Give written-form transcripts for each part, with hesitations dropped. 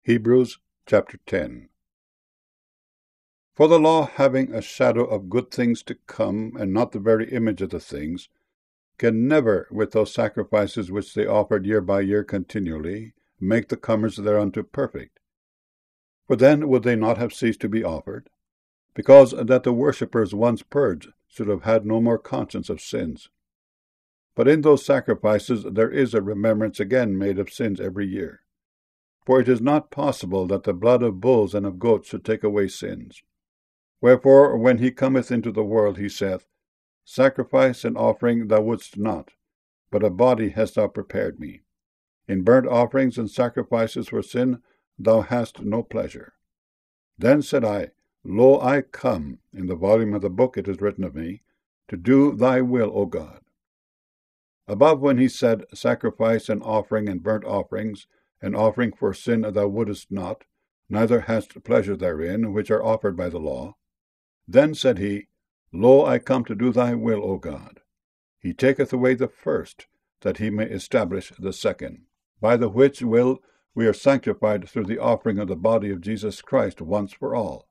Hebrews chapter 10. For the law, having a shadow of good things to come, and not the very image of the things, can never, with those sacrifices which they offered year by year continually, make the comers thereunto perfect. For then would they not have ceased to be offered, because that the worshippers once purged should have had no more conscience of sins. But in those sacrifices there is a remembrance again made of sins every year. For it is not possible that the blood of bulls and of goats should take away sins. Wherefore, when he cometh into the world, he saith, Sacrifice and offering thou wouldst not, but a body hast thou prepared me. In burnt offerings and sacrifices for sin thou hast no pleasure. Then said I, Lo, I come, in the volume of the book it is written of me, to do thy will, O God. Above, when he said, Sacrifice and offering and burnt offerings, and offering for sin thou wouldest not, neither hast pleasure therein, which are offered by the law. Then said he, Lo, I come to do thy will, O God. He taketh away the first, that he may establish the second, by the which will we are sanctified through the offering of the body of Jesus Christ once for all.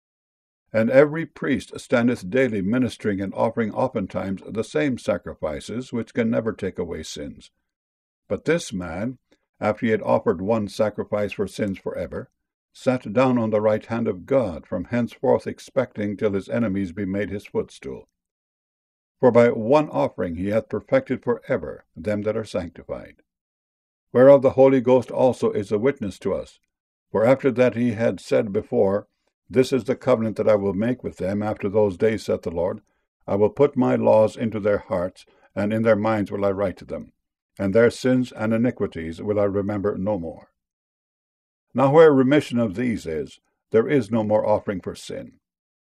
And every priest standeth daily ministering and offering oftentimes the same sacrifices, which can never take away sins. But this man, after he had offered one sacrifice for sins for ever, sat down on the right hand of God, from henceforth expecting till his enemies be made his footstool. For by one offering he hath perfected for ever them that are sanctified. Whereof the Holy Ghost also is a witness to us. For after that he had said before, This is the covenant that I will make with them after those days, saith the Lord. I will put my laws into their hearts, and in their minds will I write to them. And their sins and iniquities will I remember no more. Now where remission of these is, there is no more offering for sin.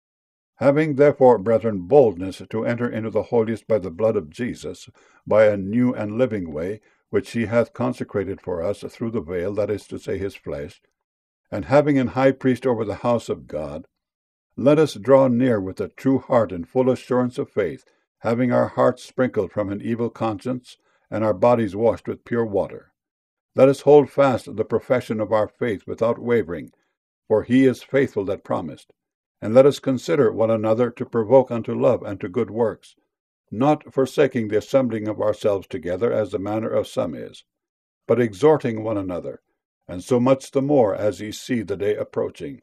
Having therefore, brethren, boldness to enter into the holiest by the blood of Jesus, by a new and living way, which he hath consecrated for us through the veil, that is to say, his flesh, and having an high priest over the house of God, let us draw near with a true heart and full assurance of faith, having our hearts sprinkled from an evil conscience, and our bodies washed with pure water. Let us hold fast the profession of our faith without wavering, for he is faithful that promised. And let us consider one another to provoke unto love and to good works, not forsaking the assembling of ourselves together, as the manner of some is, but exhorting one another, and so much the more as ye see the day approaching.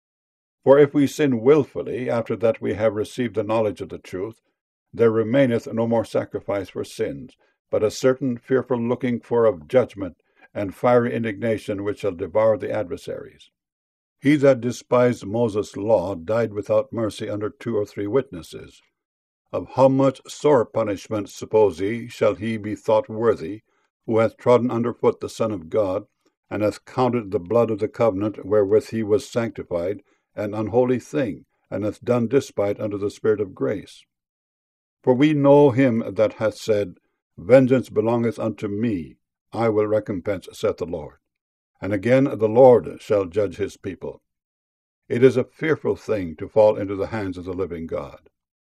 For if we sin wilfully, after that we have received the knowledge of the truth, there remaineth no more sacrifice for sins, but a certain fearful looking for of judgment, and fiery indignation which shall devour the adversaries. He that despised Moses' law died without mercy under 2 or 3 witnesses. Of how much sore punishment, suppose ye, shall he be thought worthy, who hath trodden under foot the Son of God, and hath counted the blood of the covenant wherewith he was sanctified an unholy thing, and hath done despite unto the Spirit of grace? For we know him that hath said, Vengeance belongeth unto me, I will recompense, saith the Lord. And again, the Lord shall judge his people. It is a fearful thing to fall into the hands of the living God.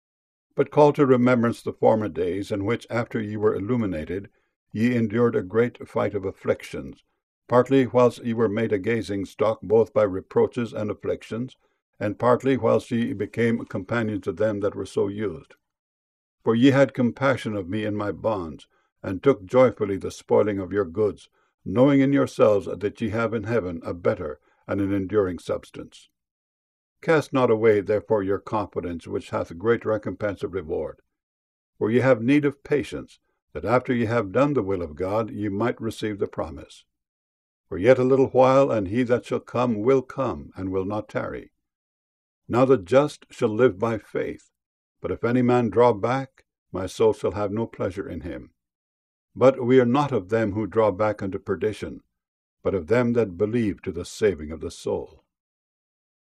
But call to remembrance the former days, in which, after ye were illuminated, ye endured a great fight of afflictions, partly whilst ye were made a gazing stock both by reproaches and afflictions, and partly whilst ye became companions of them that were so used. For ye had compassion of me in my bonds, and took joyfully the spoiling of your goods, knowing in yourselves that ye have in heaven a better and an enduring substance. Cast not away therefore your confidence, which hath great recompense of reward. For ye have need of patience, that after ye have done the will of God, ye might receive the promise. For yet a little while, and he that shall come will come, and will not tarry. Now the just shall live by faith. But if any man draw back, my soul shall have no pleasure in him. But we are not of them who draw back unto perdition, but of them that believe to the saving of the soul.